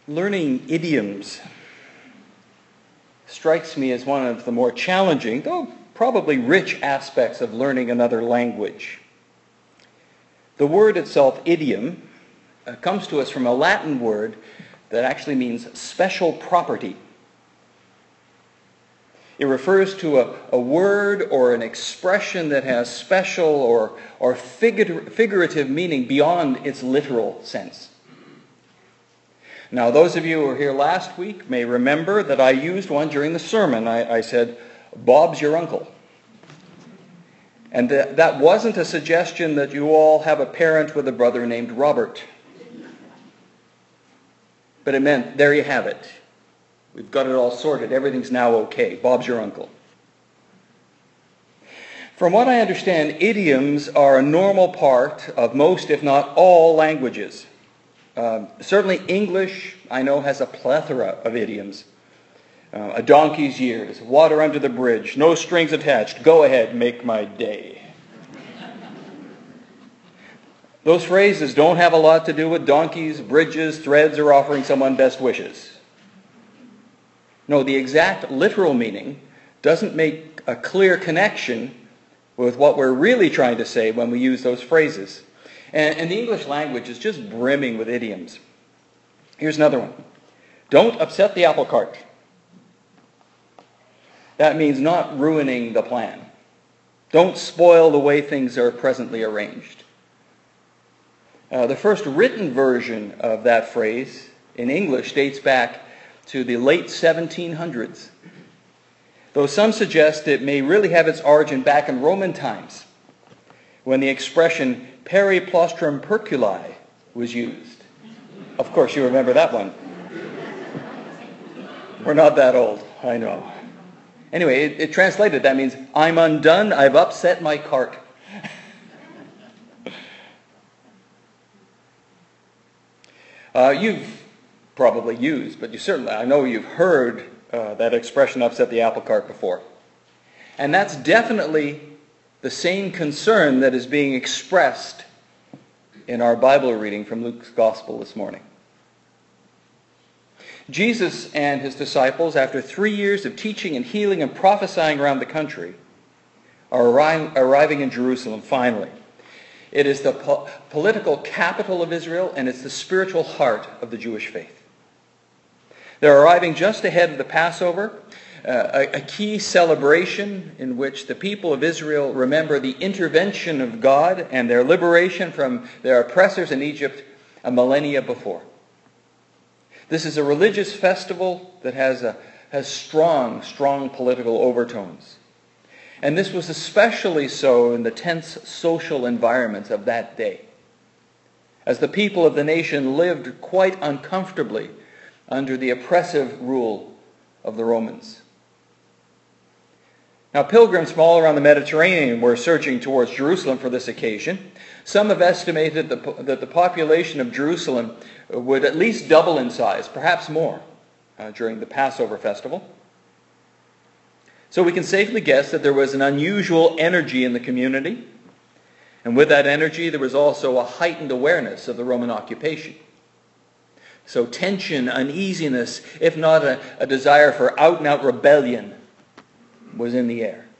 Learning idioms strikes me as one of the more challenging, though probably rich aspects of learning another language. The word itself, idiom, comes to us from a Latin word that actually means special property. It refers to a word or an expression that has special or figurative meaning beyond its literal sense. Now, those of you who were here last week may remember that I used one during the sermon. I said, Bob's your uncle. And that wasn't a suggestion that you all have a parent with a brother named Robert. But it meant, there you have it. We've got it all sorted. Everything's now okay. Bob's your uncle. From what I understand, idioms are a normal part of most, if not all, languages. Certainly English, I know, has a plethora of idioms. A donkey's years, water under the bridge, no strings attached, go ahead, make my day. Those phrases don't have a lot to do with donkeys, bridges, threads, or offering someone best wishes. No, the exact literal meaning doesn't make a clear connection with what we're really trying to say when we use those phrases. And the English language is just brimming with idioms. Here's another one. Don't upset the apple cart. That means not ruining the plan. Don't spoil the way things are presently arranged. The first written version of that phrase in English dates back to the late 1700s, though some suggest it may really have its origin back in Roman times, when the expression peri plustrum perculi was used. Of course, you remember that one. We're not that old, I know. Anyway, it translated, that means, I'm undone, I've upset my cart. You've probably used, but I know you've heard that expression, upset the apple cart, before. And that's definitely the same concern that is being expressed in our Bible reading from Luke's Gospel this morning. Jesus and his disciples, after 3 years of teaching and healing and prophesying around the country, are arriving in Jerusalem finally. It is the political capital of Israel, and it's the spiritual heart of the Jewish faith. They're arriving just ahead of the Passover, a key celebration in which the people of Israel remember the intervention of God and their liberation from their oppressors in Egypt a millennia before. This is a religious festival that has strong political overtones. And this was especially so in the tense social environments of that day, as the people of the nation lived quite uncomfortably under the oppressive rule of the Romans. Now, pilgrims from all around the Mediterranean were surging towards Jerusalem for this occasion. Some have estimated that the population of Jerusalem would at least double in size, perhaps more, during the Passover festival. So we can safely guess that there was an unusual energy in the community. And with that energy, there was also a heightened awareness of the Roman occupation. So tension, uneasiness, if not a desire for out-and-out rebellion, was in the air.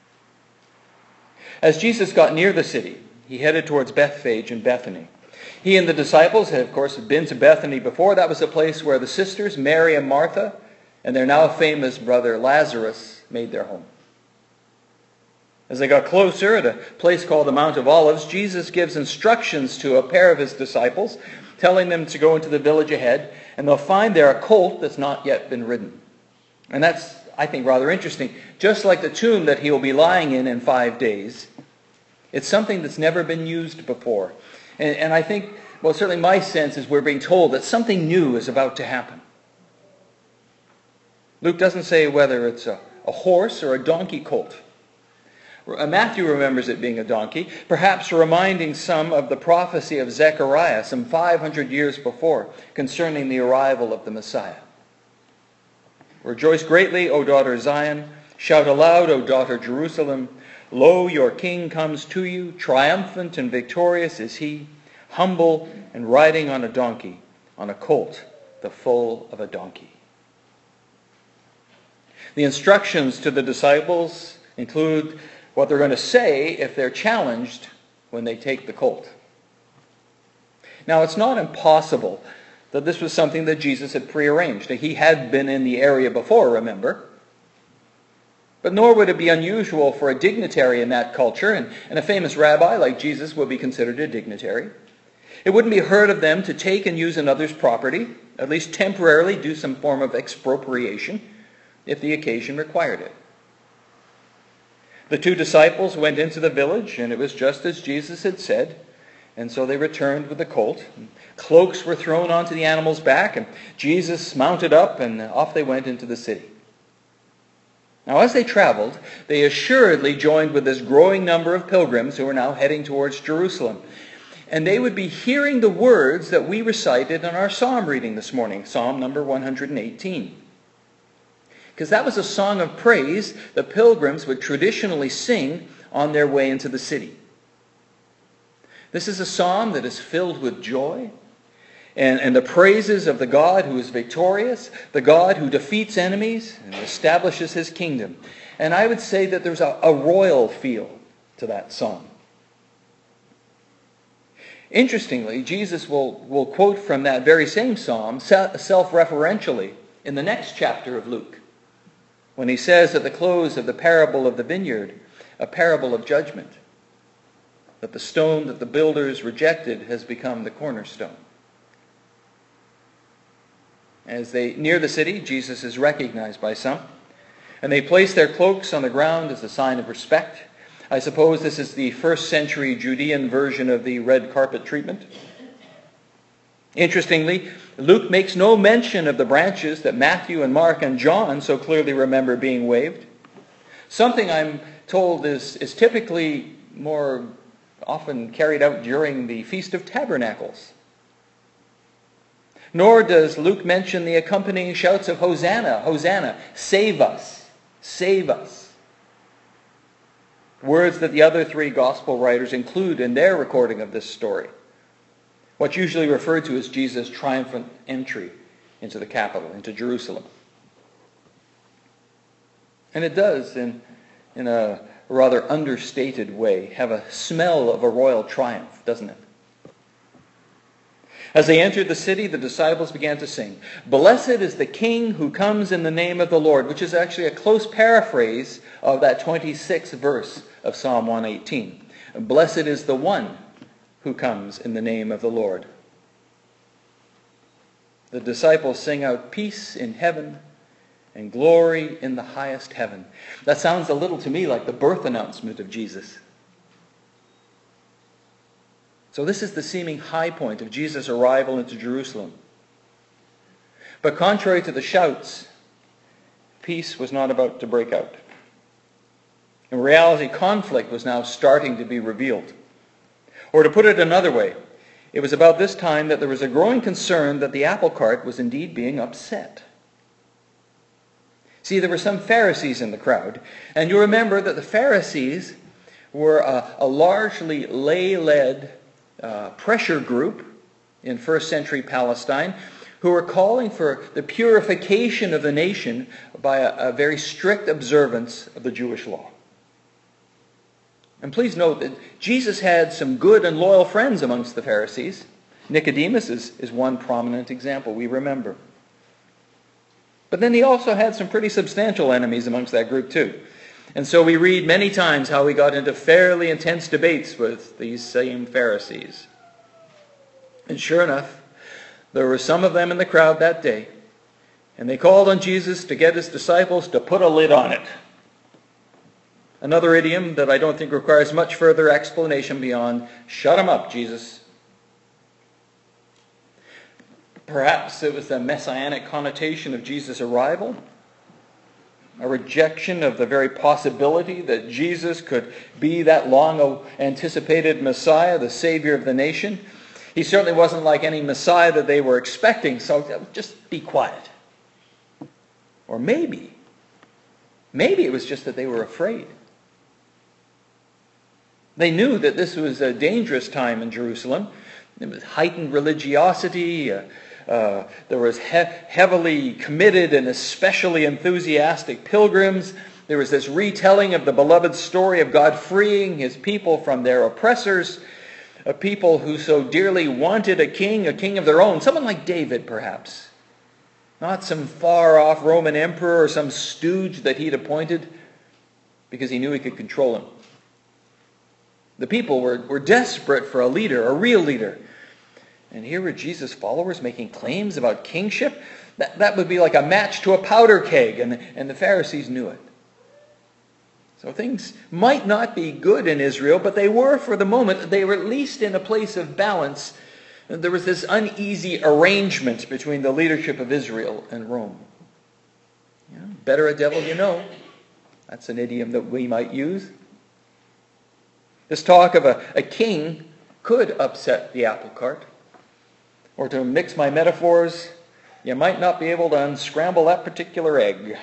As Jesus got near the city, he headed towards Bethphage and Bethany. He and the disciples had, of course, been to Bethany before. That was the place where the sisters, Mary and Martha, and their now famous brother Lazarus, made their home. As they got closer at a place called the Mount of Olives, Jesus gives instructions to a pair of his disciples, telling them to go into the village ahead, and they'll find there a colt that's not yet been ridden. And that's, I think, rather interesting. Just like the tomb that he will be lying in 5 days, it's something that's never been used before. And I think, well, certainly my sense is we're being told that something new is about to happen. Luke doesn't say whether it's a horse or a donkey colt. Matthew remembers it being a donkey, perhaps reminding some of the prophecy of Zechariah some 500 years before concerning the arrival of the Messiah. Rejoice greatly, O daughter Zion. Shout aloud, O daughter Jerusalem. Lo, your king comes to you. Triumphant and victorious is he, humble and riding on a donkey, on a colt, the foal of a donkey. The instructions to the disciples include what they're going to say if they're challenged when they take the colt. Now, it's not impossible that this was something that Jesus had prearranged. He had been in the area before, remember. But nor would it be unusual for a dignitary in that culture, and a famous rabbi like Jesus would be considered a dignitary. It wouldn't be heard of them to take and use another's property, at least temporarily do some form of expropriation, if the occasion required it. The two disciples went into the village, and it was just as Jesus had said, and so they returned with the colt. Cloaks were thrown onto the animal's back, and Jesus mounted up, and off they went into the city. Now, as they traveled, they assuredly joined with this growing number of pilgrims who were now heading towards Jerusalem. And they would be hearing the words that we recited in our psalm reading this morning, Psalm number 118. Because that was a song of praise the pilgrims would traditionally sing on their way into the city. This is a psalm that is filled with joy and the praises of the God who is victorious, the God who defeats enemies and establishes his kingdom. And I would say that there's a royal feel to that psalm. Interestingly, Jesus will quote from that very same psalm self-referentially in the next chapter of Luke, when he says at the close of the parable of the vineyard, a parable of judgment, that the stone that the builders rejected has become the cornerstone. As they near the city, Jesus is recognized by some, and they place their cloaks on the ground as a sign of respect. I suppose this is the first century Judean version of the red carpet treatment. Interestingly, Luke makes no mention of the branches that Matthew and Mark and John so clearly remember being waved. Something I'm told is typically more often carried out during the Feast of Tabernacles. Nor does Luke mention the accompanying shouts of Hosanna, Hosanna, save us, save us. Words that the other three gospel writers include in their recording of this story. What's usually referred to as Jesus' triumphant entry into the capital, into Jerusalem. And it does, in a rather understated way, have a smell of a royal triumph, doesn't it? As they entered the city, the disciples began to sing, "Blessed is the King who comes in the name of the Lord," which is actually a close paraphrase of that 26th verse of Psalm 118. Blessed is the one who comes in the name of the Lord. The disciples sing out, "Peace in heaven and glory in the highest heaven." That sounds a little to me like the birth announcement of Jesus. So this is the seeming high point of Jesus' arrival into Jerusalem. But contrary to the shouts, peace was not about to break out. In reality, conflict was now starting to be revealed. Or to put it another way, it was about this time that there was a growing concern that the apple cart was indeed being upset. See, there were some Pharisees in the crowd, and you remember that the Pharisees were a largely lay-led pressure group in first century Palestine who were calling for the purification of the nation by a very strict observance of the Jewish law. And please note that Jesus had some good and loyal friends amongst the Pharisees. Nicodemus is one prominent example we remember. But then he also had some pretty substantial enemies amongst that group too. And so we read many times how he got into fairly intense debates with these same Pharisees. And sure enough, there were some of them in the crowd that day, and they called on Jesus to get his disciples to put a lid on it. Another idiom that I don't think requires much further explanation beyond, "Shut him up, Jesus." Perhaps it was the messianic connotation of Jesus' arrival, a rejection of the very possibility that Jesus could be that long-anticipated Messiah, the Savior of the nation. He certainly wasn't like any Messiah that they were expecting, so just be quiet. Or maybe it was just that they were afraid. They knew that this was a dangerous time in Jerusalem. There was heightened religiosity, There was heavily committed and especially enthusiastic pilgrims. There was this retelling of the beloved story of God freeing his people from their oppressors, a people who so dearly wanted a king of their own, someone like David perhaps. Not some far-off Roman emperor or some stooge that he'd appointed because he knew he could control him. The people were desperate for a leader, a real leader. And here were Jesus' followers making claims about kingship. That would be like a match to a powder keg, and the Pharisees knew it. So things might not be good in Israel, but they were, for the moment, they were at least in a place of balance. There was this uneasy arrangement between the leadership of Israel and Rome. Better a devil you know. That's an idiom that we might use. This talk of a king could upset the apple cart. Or to mix my metaphors, you might not be able to unscramble that particular egg.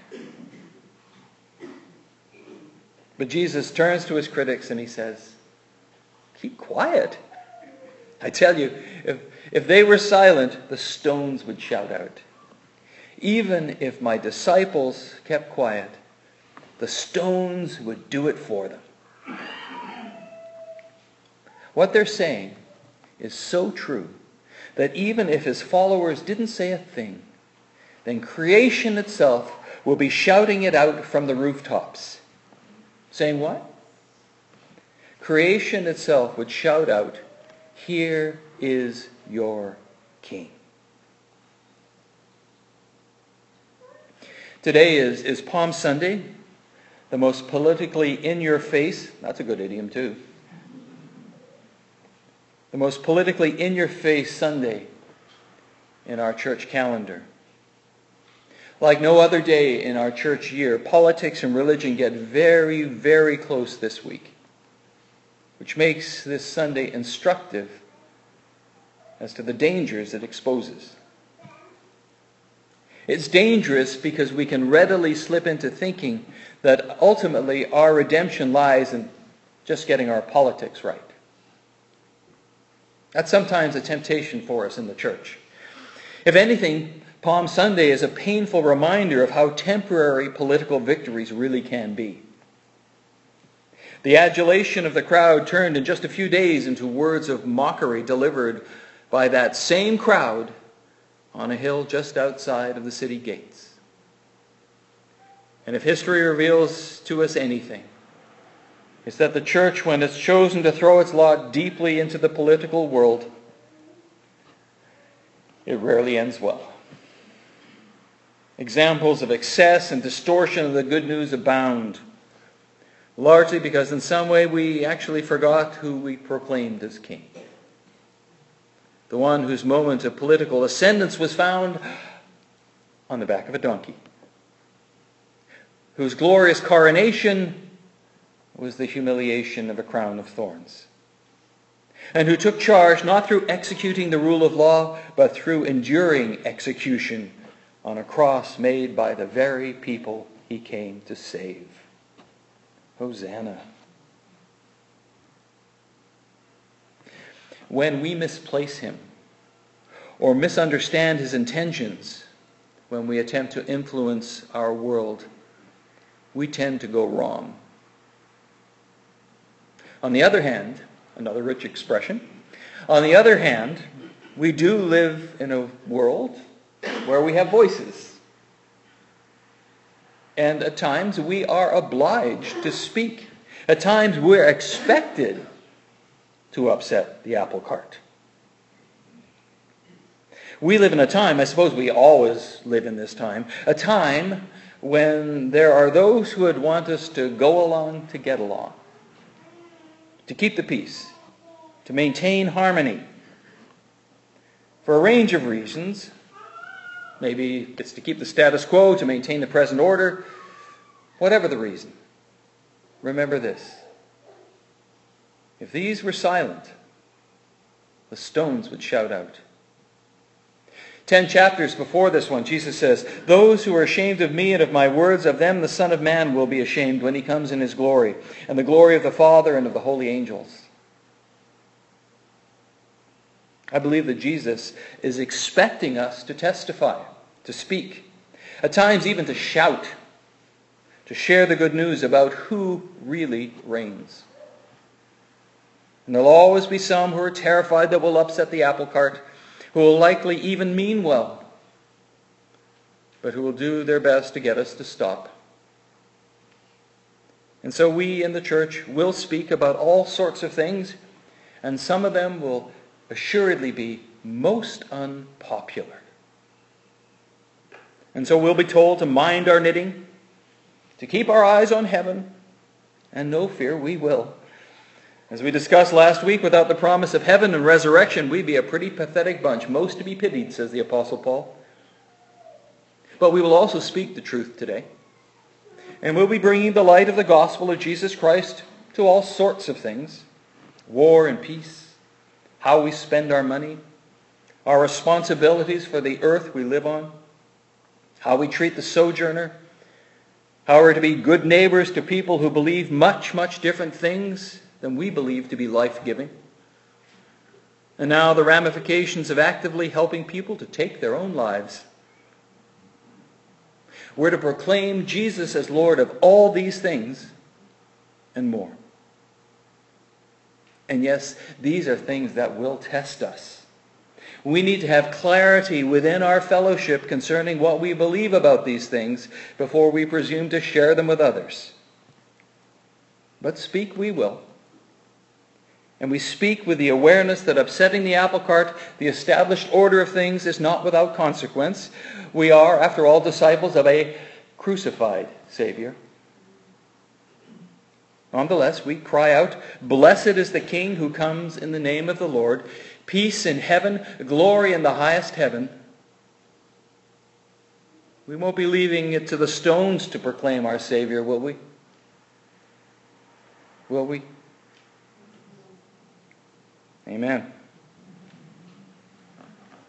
But Jesus turns to his critics and he says, keep quiet. I tell you, if they were silent, the stones would shout out. Even if my disciples kept quiet, the stones would do it for them. What they're saying is so true that even if his followers didn't say a thing, then creation itself will be shouting it out from the rooftops. Saying what? Creation itself would shout out, here is your king. Today is Palm Sunday, the most politically in-your-face, that's a good idiom too, the most politically in-your-face Sunday in our church calendar. Like no other day in our church year, politics and religion get very, very close this week, which makes this Sunday instructive as to the dangers it exposes. It's dangerous because we can readily slip into thinking that ultimately our redemption lies in just getting our politics right. That's sometimes a temptation for us in the church. If anything, Palm Sunday is a painful reminder of how temporary political victories really can be. The adulation of the crowd turned in just a few days into words of mockery delivered by that same crowd on a hill just outside of the city gates. And if history reveals to us anything, it's that the church, when it's chosen to throw its lot deeply into the political world, it rarely ends well. Examples of excess and distortion of the good news abound, largely because in some way we actually forgot who we proclaimed as king. The one whose moment of political ascendance was found on the back of a donkey, whose glorious coronation was the humiliation of a crown of thorns, and who took charge not through executing the rule of law, but through enduring execution on a cross made by the very people he came to save. Hosanna. When we misplace him or misunderstand his intentions, when we attempt to influence our world, we tend to go wrong. On the other hand, another rich expression, on the other hand, we do live in a world where we have voices. And at times we are obliged to speak. At times we're expected to upset the apple cart. We live in a time, I suppose we always live in this time, a time when there are those who would want us to go along to get along, to keep the peace, to maintain harmony. For a range of reasons. Maybe it's to keep the status quo, to maintain the present order. Whatever the reason, remember this. If these were silent, the stones would shout out. 10 chapters before this one, Jesus says, "Those who are ashamed of me and of my words, of them the Son of Man will be ashamed when he comes in his glory, and the glory of the Father and of the holy angels." I believe that Jesus is expecting us to testify, to speak, at times even to shout, to share the good news about who really reigns. And there'll always be some who are terrified that we'll upset the apple cart, who will likely even mean well, but who will do their best to get us to stop. And so we in the church will speak about all sorts of things, and some of them will assuredly be most unpopular. And so we'll be told to mind our knitting, to keep our eyes on heaven, and no fear, we will. As we discussed last week, without the promise of heaven and resurrection, we'd be a pretty pathetic bunch, most to be pitied, says the Apostle Paul. But we will also speak the truth today. And we'll be bringing the light of the gospel of Jesus Christ to all sorts of things. War and peace, how we spend our money, our responsibilities for the earth we live on, how we treat the sojourner, how we're to be good neighbors to people who believe much, much different things than we believe to be life-giving. And now the ramifications of actively helping people to take their own lives. We're to proclaim Jesus as Lord of all these things and more. And yes, these are things that will test us. We need to have clarity within our fellowship concerning what we believe about these things before we presume to share them with others. But speak we will. And we speak with the awareness that upsetting the apple cart, the established order of things, is not without consequence. We are, after all, disciples of a crucified Savior. Nonetheless, we cry out, "Blessed is the King who comes in the name of the Lord. Peace in heaven, glory in the highest heaven." We won't be leaving it to the stones to proclaim our Savior, will we? Will we? Amen.